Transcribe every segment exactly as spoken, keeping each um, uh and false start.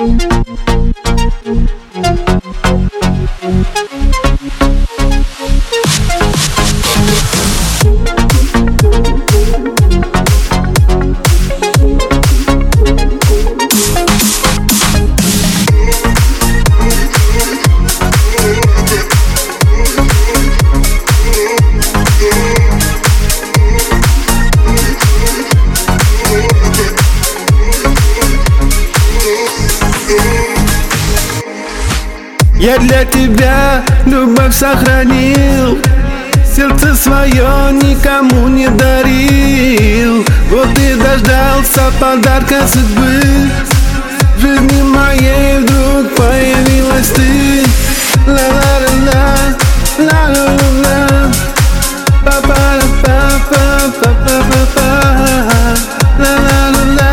Я для тебя любовь сохранил, сердце свое никому не дарил. Вот и дождался подарка судьбы, в жизни моей вдруг появилась ты. Ла-ла-ла-ла, ла-ла-ла-ла, па-па-ра-па-па-па-па-па-па, ла-ла-ла-ла-ла-ла-ла-ла-ла.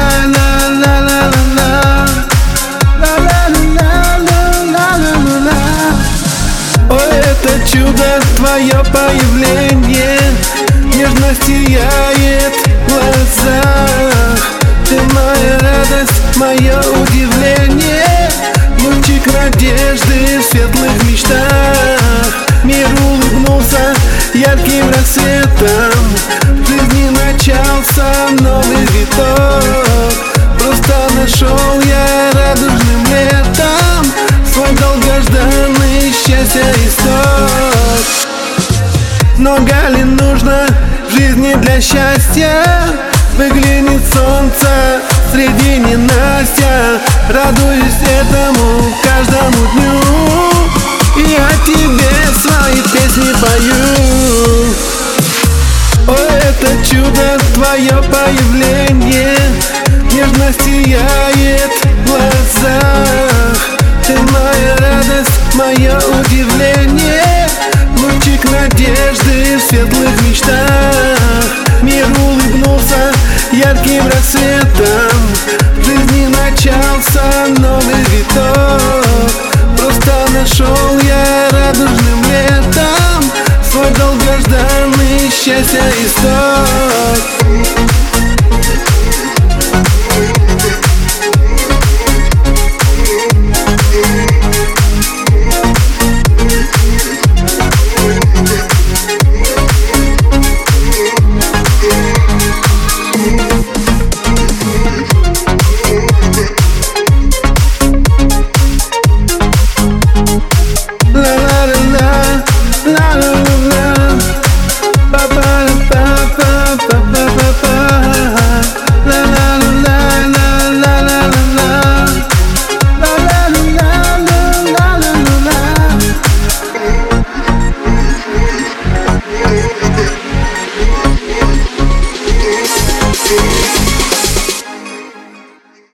Это чудо, твое появление, нежность сияет в глазах. Ты моя радость, мое удивление, лучик надежды в светлых мечтах. Мир улыбнулся ярким рассветом, в жизни начался новый виток. Просто нашел я радужным летом свой долгожданный счастья исток. Много ли нужно в жизни для счастья? Выглянет солнце среди ненастья. Радуюсь этому каждому дню, и я тебе свои песни пою. О, это чудо, твое появление, нежность сияет в глазах. Ты моя радость, мое удивление, лучик надежды в светлых мечтах. Мир улыбнулся ярким рассветом, в жизни начался новый виток. Просто нашел я радужным летом свой долгожданный счастья исток.